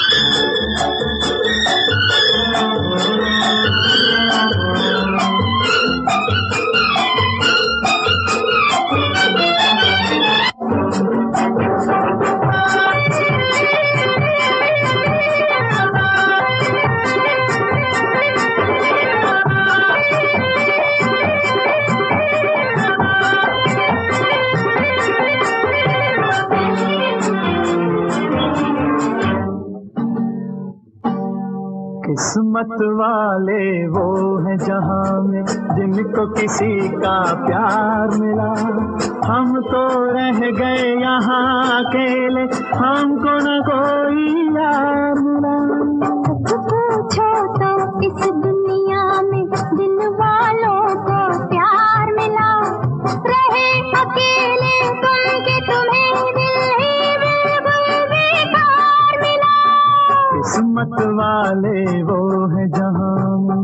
किस्मत वाले वो हैं जहां में जिनको किसी का प्यार मिला। हम तो रह गए यहाँ अकेले, हमको न कोई यार मिला। पूछो तो इस दुनिया में दिल वालों को प्यार मिला। रहे अकेले तुम कि तुम्हें दिल ही बिल्कुल बेकार मिला। किस्मत वाले वो हैं जहां में।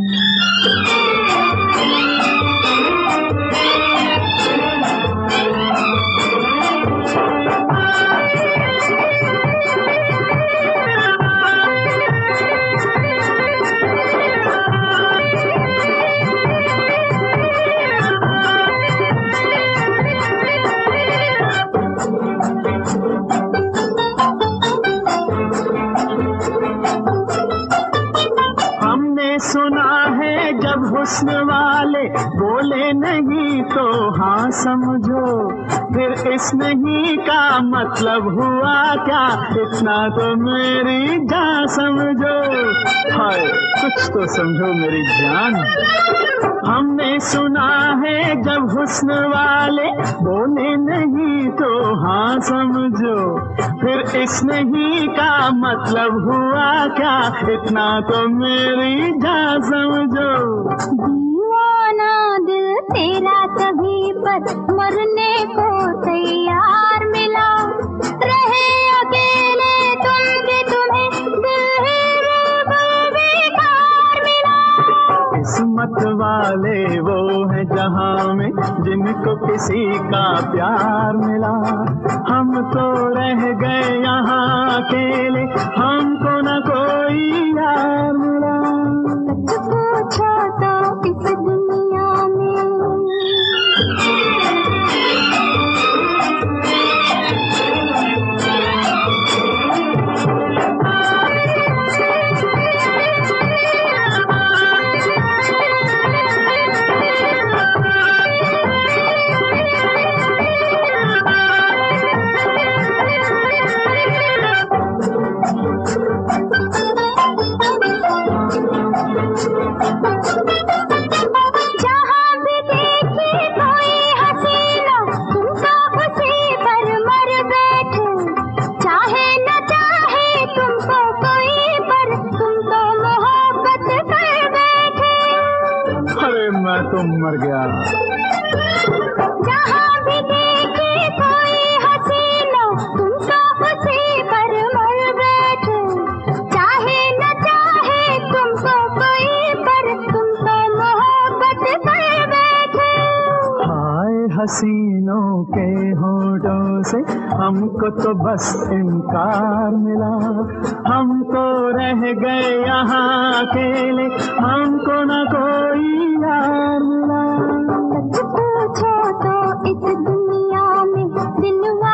सुना है जब हुस्न वाले बोले नहीं तो हाँ समझो, फिर इस नहीं का मतलब हुआ क्या, इतना तो मेरी जान समझो। हाय कुछ तो समझो मेरी जान। हमने सुना है जब हुस्न वाले बोले नहीं तो हाँ समझो, फिर इस नहीं का मतलब हुआ क्या, इतना तो मेरी जान समझो। दीवाना दिल तेरा कभी पर मरने को तैयार मिला। रहे अकेले तुम कि तुम्हें दिल ही बिल्कुल बेकार मिला। किस्मत वाले वो हैं जहां में जिनको किसी का प्यार मिला। हम तो रह गए यहाँ अकेले, हमको न कोई यार मिला। पूछो तो इस दुनिया में। मैं तो मर गया। जहाँ भी देखे कोई हसीना तुम तो उसी पर मर बैठे। चाहे न चाहे तुमको कोई पर तुम तो मोहब्बत कर बैठे। हाय हसीनों के होठों से हमको तो बस इनकार मिला। हम तो रह गए यहाँ अकेले, हमको न कोई यार मिला। पूछो तो इस दुनिया में दिल